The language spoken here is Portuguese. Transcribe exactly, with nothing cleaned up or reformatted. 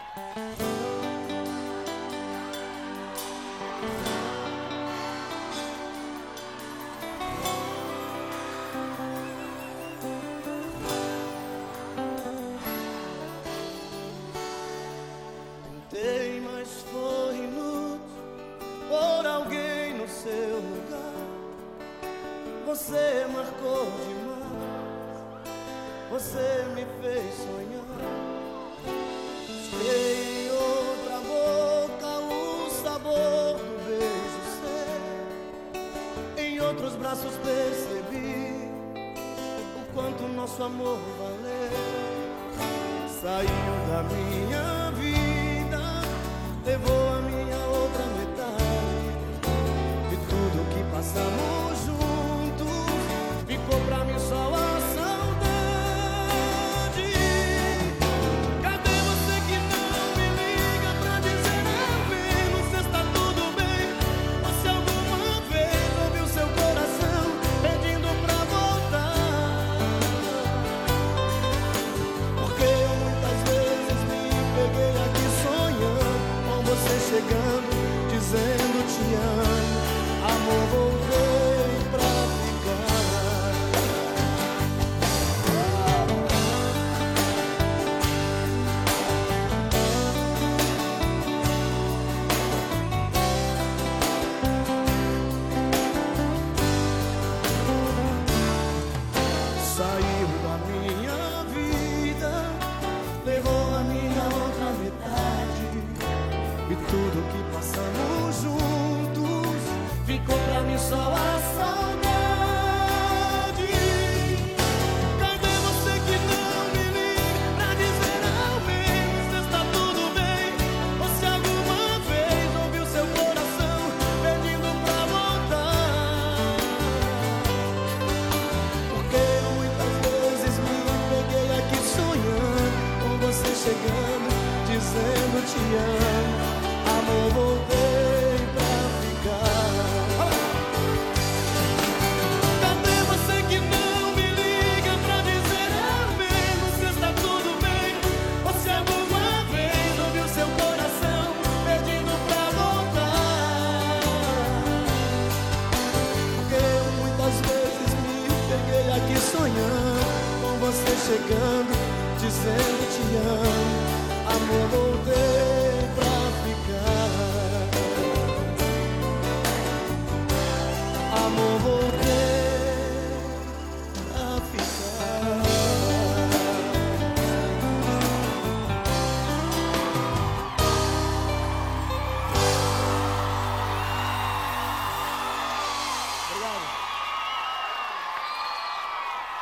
Tentei, mas foi inútil por alguém no seu lugar. Você marcou demais, você me fez sonhar. Busquei em outra boca o sabor do beijo seu. Em outros braços percebi o quanto nosso amor valeu. Saiu da minha vida, levou a minha outra metade. De tudo que passamos juntos, ficou pra mim só a saudade. Cadê você que não me liga pra dizer ao menos se está tudo bem? Ou se alguma vez ouviu seu coração pedindo pra voltar? Porque eu muitas vezes me peguei aqui sonhando com você chegando, dizendo te amo. Amor, voltei pra ficar. Saiu da minha vida, levou a minha outra metade. E tudo que passamos juntos, ficou pra mim só a saudade. Cadê você que não me liga pra dizer ao menos se está tudo bem? Ou se alguma vez ouviu seu coração pedindo pra voltar? Porque eu muitas vezes me peguei aqui sonhando com você chegando, dizendo te amo. Amor, voltei